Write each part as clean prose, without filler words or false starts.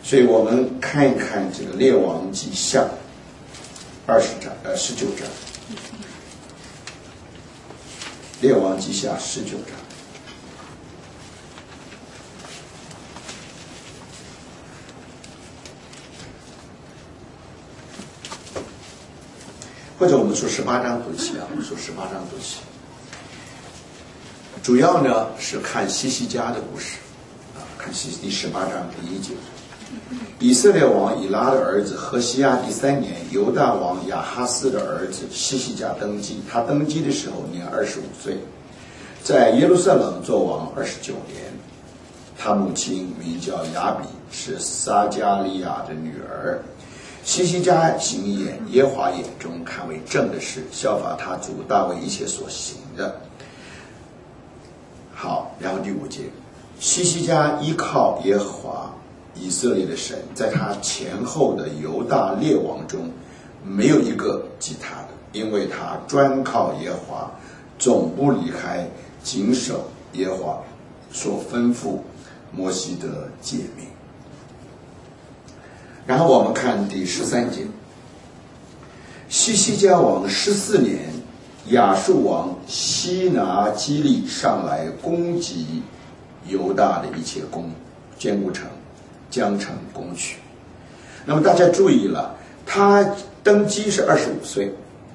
所以我们看一看这个列王记下19章，列王记下19章。或者我们说18章读起啊，我们说18章读起。主要呢是看西西家的故事啊，看第18章第1节。以色列王以拉的儿子何西亚第3年，犹大王亚哈斯的儿子西西家登基。他登基的时候年25岁，在耶路撒冷做王29年。他母亲名叫雅比，是撒加利亚的女儿。西西家行耶和华眼中看为正的事，效法他祖大卫一切所行的。好，然后第5节，西西家依靠耶和华以色列的神，在他前后的犹大列王中没有一个及他的，因为他专靠耶和华，总不离开谨守耶和华所吩咐摩西的诫命。然后我们看第13节，西西家王14年，亚述王西拿基利上来攻击犹大的一切坚固城，将城攻取。那么大家注意了，他登基是25岁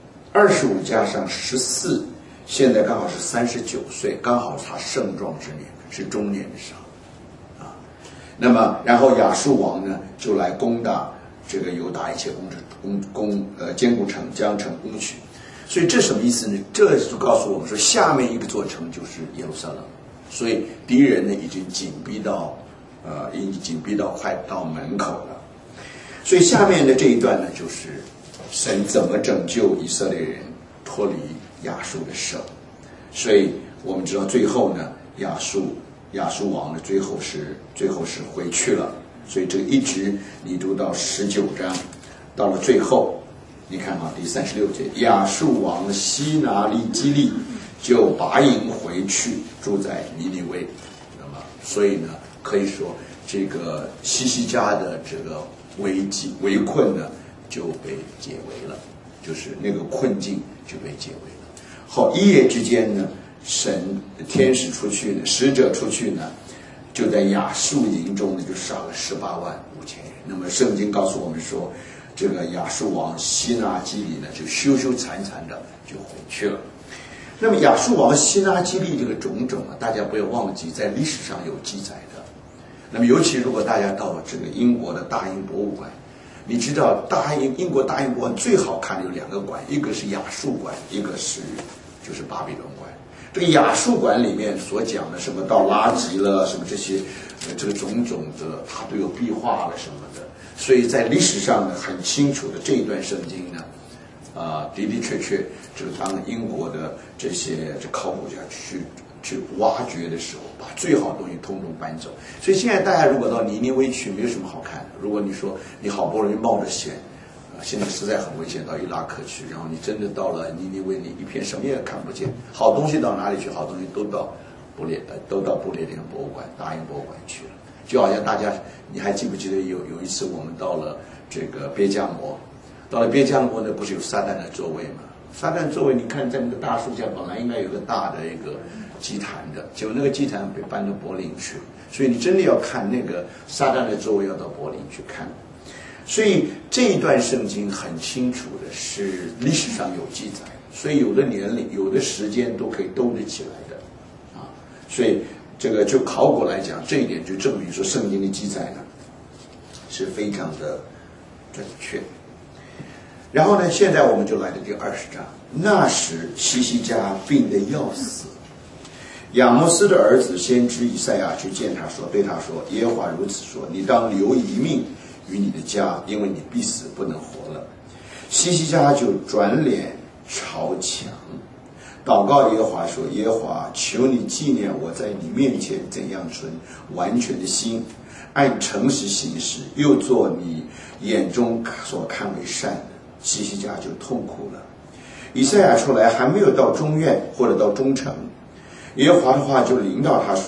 ，25加上14，现在刚好是39岁，刚好是他盛壮之年，是中年的时候。那么，然后亚述王呢就来攻打这个犹大一切坚固城，将城攻取。所以这什么意思呢？这就告诉我们说，下面一个座城就是耶路撒冷。所以敌人呢已经紧逼到快到门口了。所以下面的这一段呢，就是神怎么拯救以色列人脱离亚述的手。所以我们知道最后呢，亚述王呢最后是回去了。所以这个一直你读到19章，到了最后，你看啊，第36节，亚述王西拿基利就拔营回去，住在尼尼微。那么，所以呢，可以说这个西西家的这个围困呢就被解围了，就是那个困境就被解围了。好，一夜之间呢，天使出去呢，使者出去呢，就在亚述营中呢就杀了18万5千人。那么圣经告诉我们说，这个亚述王西拿基利呢就羞羞惭惭的就回去了。那么亚述王西拿基利这个种种啊，大家不要忘记在历史上有记载的。那么尤其如果大家到这个英国的大英博物馆，你知道英国大英博物馆最好看的有2个馆，一个是亚述馆，一个就是巴比伦馆。这个亚述馆里面所讲的什么到拉吉了，什么这些这个种种的，它都有壁画了什么的。所以在历史上呢很清楚的这一段圣经呢，的确这个当英国的这些考古家去挖掘的时候，把最好的东西通通搬走。所以现在大家如果到尼尼微去，没有什么好看的。如果你说你好不容易冒着险，现在实在很危险，到伊拉克去，然后你真的到了尼尼微，你一片什么也看不见。好东西到哪里去？好东西都到不列颠博物馆、大英博物馆去了。就好像大家，你还记不记得有一次我们到了这个别加摩，到了别加摩呢，不是有撒旦的座位吗？撒旦座位，你看在那个大树下，本来应该有个大的一个祭坛的，结果那个祭坛被搬到柏林去了。所以你真的要看那个撒旦的座位，要到柏林去看。所以这一段圣经很清楚的是历史上有记载，所以有的年龄、有的时间都可以兜得起来的啊。所以这个就考古来讲，这一点就证明说圣经的记载呢是非常的准确。然后呢，现在我们就来到第20章。那时西西家病得要死，亚摩斯的儿子先知以赛亚去见他说，对他说，耶和华如此说，你当留一命于你的家，因为你必死不能活了。西西家就转脸朝墙，祷告耶和华说，耶和华，求你纪念我在你面前怎样存完全的心，按诚实行事，又做你眼中所看为善的。西西家就痛哭了。以赛亚出来，还没有到中院或者到中城，耶和华的话就临到他说，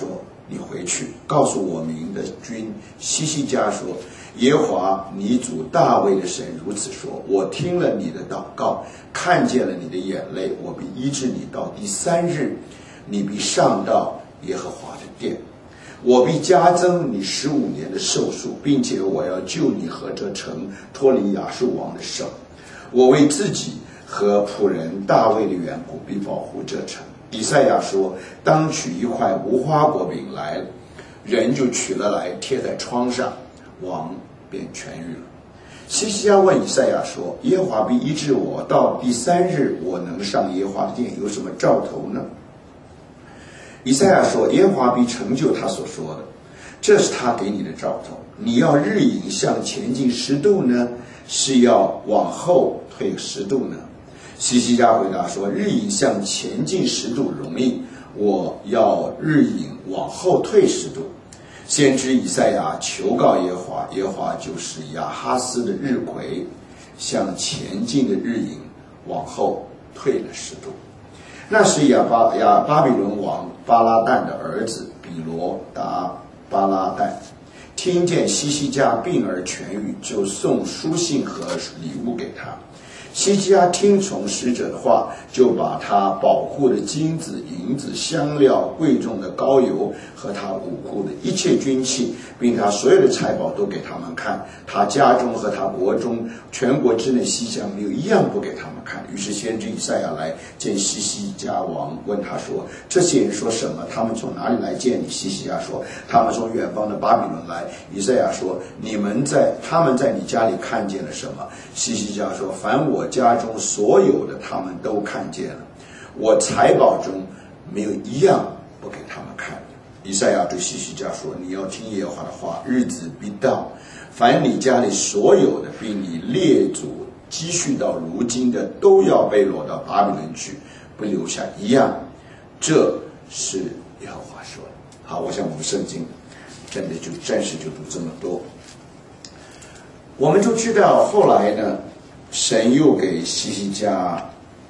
你回去告诉我民的君西西家说，耶和华你主大卫的神如此说，我听了你的祷告，看见了你的眼泪，我必医治你，到第3日你必上到耶和华的殿，我必加增你15年的寿数，并且我要救你和这城脱离亚述王的手，我为自己和仆人大卫的缘故必保护这城。以赛亚说，当取一块无花果饼来，人就取了来贴在窗上，王便痊愈了。西西家问以赛亚说，耶和华必医治我，到第3日我能上耶和华的殿，有什么兆头呢？以赛亚说，耶和华必成就他所说的，这是他给你的兆头。你要日影向前进10度呢，是要往后退10度呢？西西家回答说，日影向前进10度容易，我要日影往后退10度。先知以赛亚求告耶和华，耶和华就是亚哈斯的日晷，向前进的日影往后退了10度。那时巴比伦王巴拉旦的儿子比罗达巴拉旦听见西西家病而痊愈，就送书信和礼物给他。西西家听从使者的话，就把他宝库的金子、银子、香料、贵重的膏油和他武库的一切军器，并他所有的财宝都给他们看。他家中和他国中全国之内西乡没有一样不给他们看。于是先知以赛亚来见西西家王，问他说，这些人说什么？他们从哪里来见你？西西家说，他们从远方的巴比伦来。以赛亚说，他们在你家里看见了什么？西西家说，凡我家中所有的他们都看见了，我财宝中没有一样不给他们看。以赛亚对西西家说，你要听耶和华的话，日子必到，凡你家里所有的，并你列祖积蓄到如今的，都要被掳到巴比伦去，不留下一样。这是耶和华说的。好，我想我们圣经真的就暂时就读这么多。我们就知道后来呢，神又给西西家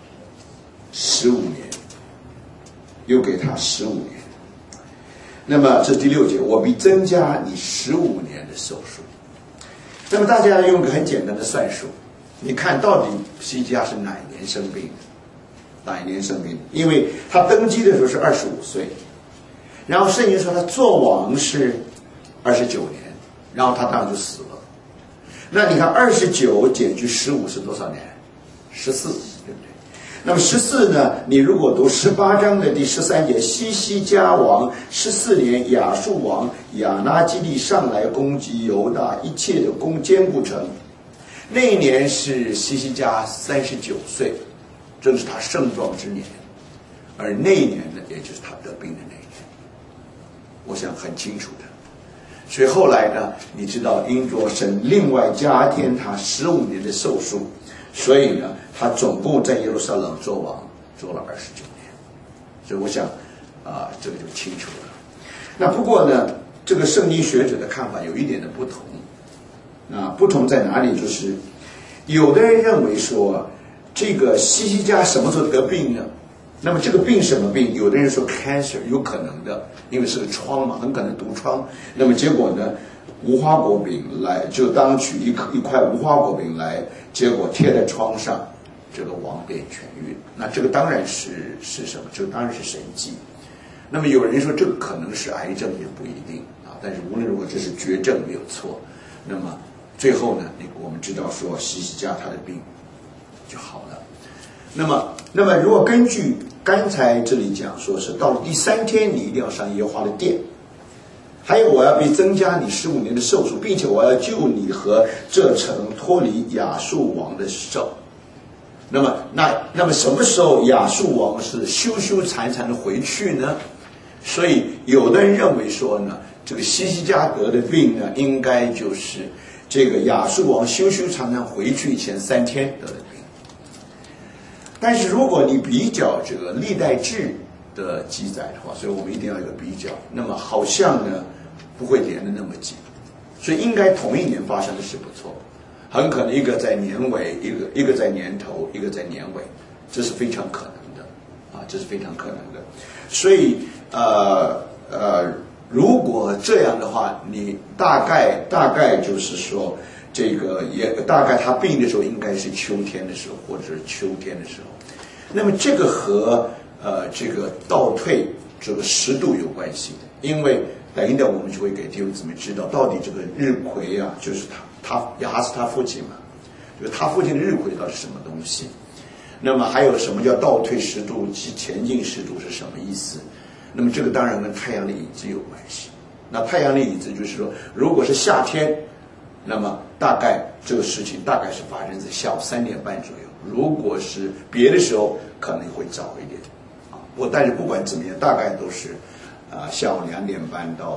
15年，又给他15年。那么这第6节，我必增加你15年的寿数。那么大家用个很简单的算术，你看到底西西家是哪一年生病的？哪一年生病的？因为他登基的时候是25岁，然后圣经说他做王是29年，然后他当然就死了。那你看29减去15是多少年？14，对不对？那么14呢，你如果读18章的第13节，西西家王14年，亚述王亚拿基利上来攻击犹大一切的坚固城，那一年是西西家39岁，正是他盛壮之年，而那一年呢，也就是他得病的那一年，我想很清楚的。所以后来呢，你知道因着神另外加添他15年的寿数，所以呢，他总共在耶路撒冷做王做了29年。所以我想这个就清楚了。那不过呢，这个圣经学者的看法有一点的不同。不同在哪里？就是有的人认为说，这个西西家什么时候得病呢？那么这个病什么病？有的人说 cancer， 有可能的，因为是个疮嘛，很可能毒疮。那么结果呢，无花果饼来，就当取一块无花果饼来，结果贴在窗上，这个王便痊愈。那这个当然是什么？这个当然是神迹。那么有人说这个可能是癌症，也不一定但是无论如何，这是绝症，没有错。那么最后呢，我们知道说西西家他的病就好了。那么如果根据刚才这里讲说是到了第3天，你一定要上耶和华的殿，还有我要被增加你15年的寿数，并且我要救你和这城脱离亚述王的手。那么什么时候亚述王是羞羞惭惭的回去呢？所以有的人认为说呢，这个西西家得的病呢，应该就是这个亚述王羞羞惭惭回去以前3天得的病。但是如果你比较这个历代志的记载的话，所以我们一定要有个比较，那么好像呢不会连得那么紧，所以应该同一年发生的是不错，很可能一个在年尾，一个在年头，一个在年尾，这是非常可能的这是非常可能的。所以如果这样的话，你大概就是说，这个也大概他病的时候应该是秋天的时候，或者是秋天的时候。那么这个和这个倒退这个10度有关系的，因为等一等我们就会给弟兄姊妹知道，到底这个日晷啊，就是亚哈斯他父亲嘛，就是他父亲的日晷到底是什么东西？那么还有什么叫倒退10度及前进10度是什么意思？那么这个当然跟太阳的椅子有关系。那太阳的椅子就是说，如果是夏天，那么大概这个事情大概是发生在下午3点半左右。如果是别的时候，可能会早一点啊。但是不管怎么样，大概都是下午2点半到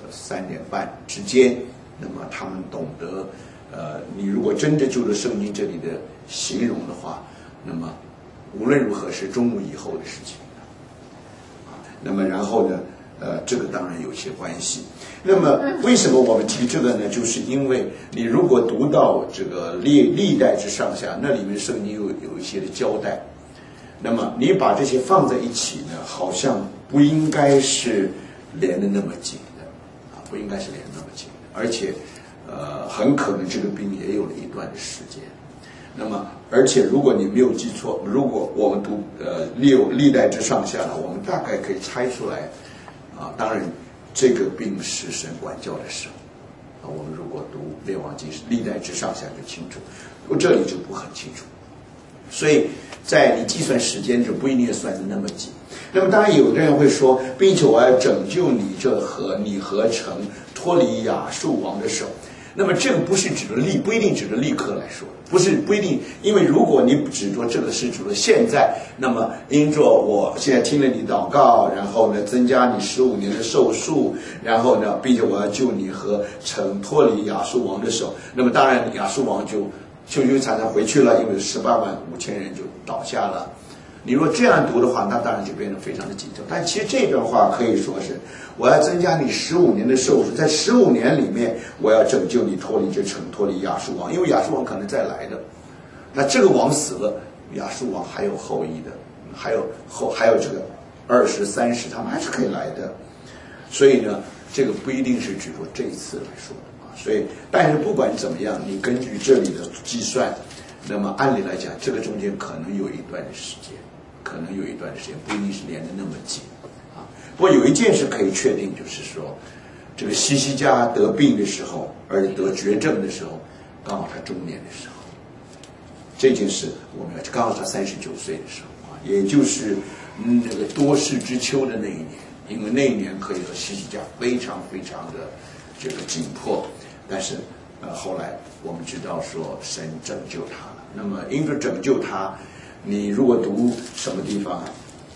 3点半之间。那么他们懂得你如果真的就着圣经这里的形容的话，那么无论如何是中午以后的事情。那么然后呢，这个当然有些关系。那么为什么我们提这个呢？就是因为你如果读到这个历代之上下，那里面圣经有一些的交代。那么你把这些放在一起呢，好像不应该是连得那么紧的啊，不应该是连得那么紧的，而且很可能这个病也有了一段的时间。那么，而且如果你没有记错，如果我们读历代之上下呢，我们大概可以猜出来啊。当然，这个病是神管教的时候啊。我们如果读列王记历代之上下就清楚，这里就不很清楚。所以在你计算时间就不一定算得那么紧。那么当然有的人会说，并且我要拯救你你和城脱离亚述王的手。那么这个不是指着不一定指着立刻来说，不一定，因为如果你指着这个是指着现在，那么因着我现在听了你祷告，然后呢增加你15年的寿数，然后呢并且我要救你和城脱离亚述王的手，那么当然亚述王就常常回去了，因为185000人就倒下了。你如果这样读的话，那当然就变得非常的紧凑。但其实这段话可以说是，我要增加你15年的寿数，在15年里面，我要拯救你脱离这城，脱离亚述王，因为亚述王可能再来的。那这个王死了，亚述王还有后裔的，还有这个20、30，他们还是可以来的。所以呢，这个不一定是指着这一次来说的啊。所以，但是不管怎么样，你根据这里的计算，那么按理来讲，这个中间可能有一段的时间。不一定是连得那么紧啊。不过有一件事可以确定，就是说，这个西西家得病的时候，而且得绝症的时候，刚好他中年的时候。这件事我们要刚好他39岁的时候啊，也就是那个多事之秋的那一年，因为那一年可以说西西家非常非常的这个紧迫，但是后来我们知道说神拯救他了。那么因着拯救他。你如果读什么地方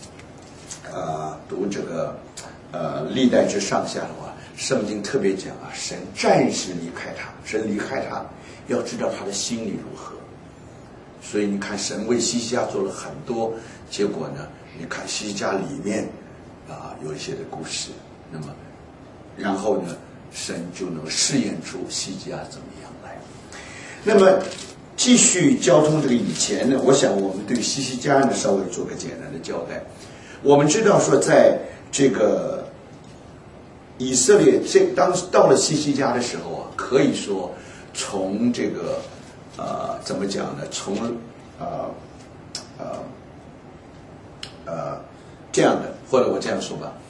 读这个历代之上下的话，圣经特别讲啊，神暂时离开他，神离开他，要知道他的心里如何。所以你看，神为西西家做了很多，结果呢，你看西西家里面有一些的故事，那么然后呢，神就能试验出西西家怎么样来。那么继续交通这个以前呢，我想我们对西西家呢稍微做个简单的交代。我们知道说，在这个以色列当到了西西家的时候啊，可以说从这个怎么讲呢？从这样的，或者我这样说吧，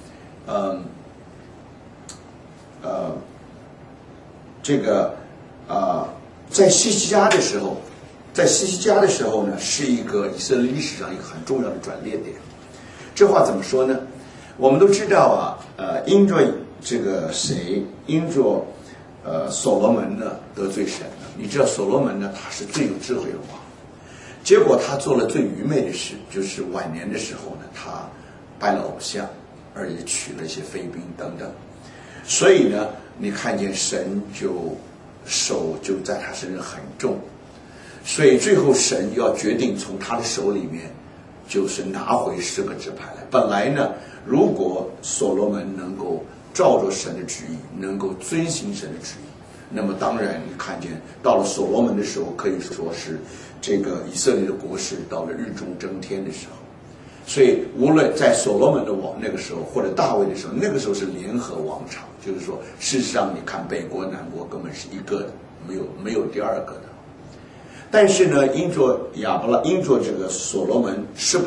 这个在西西家的时候呢，是一个以色列历史上一个很重要的转捩点。这话怎么说呢？我们都知道啊，因着这个因着所罗门呢得罪神了。你知道所罗门呢，他是最有智慧的王，结果他做了最愚昧的事，就是晚年的时候呢，他拜了偶像，而且娶了一些妃嫔等等。所以呢，你看见神手就在他身上很重，所以最后神要决定从他的手里面就是拿回10个支派来。本来呢，如果所罗门能够照着神的旨意，能够遵行神的旨意，那么当然你看见到了所罗门的时候，可以说是这个以色列的国势到了日中争天的时候。 所以无论在所罗门的那个时候，或者大卫的时候，那个时候是联合王朝，就是说，事实上你看北国南国根本是一个的，没有第二个的。但是呢，因着这个所罗门18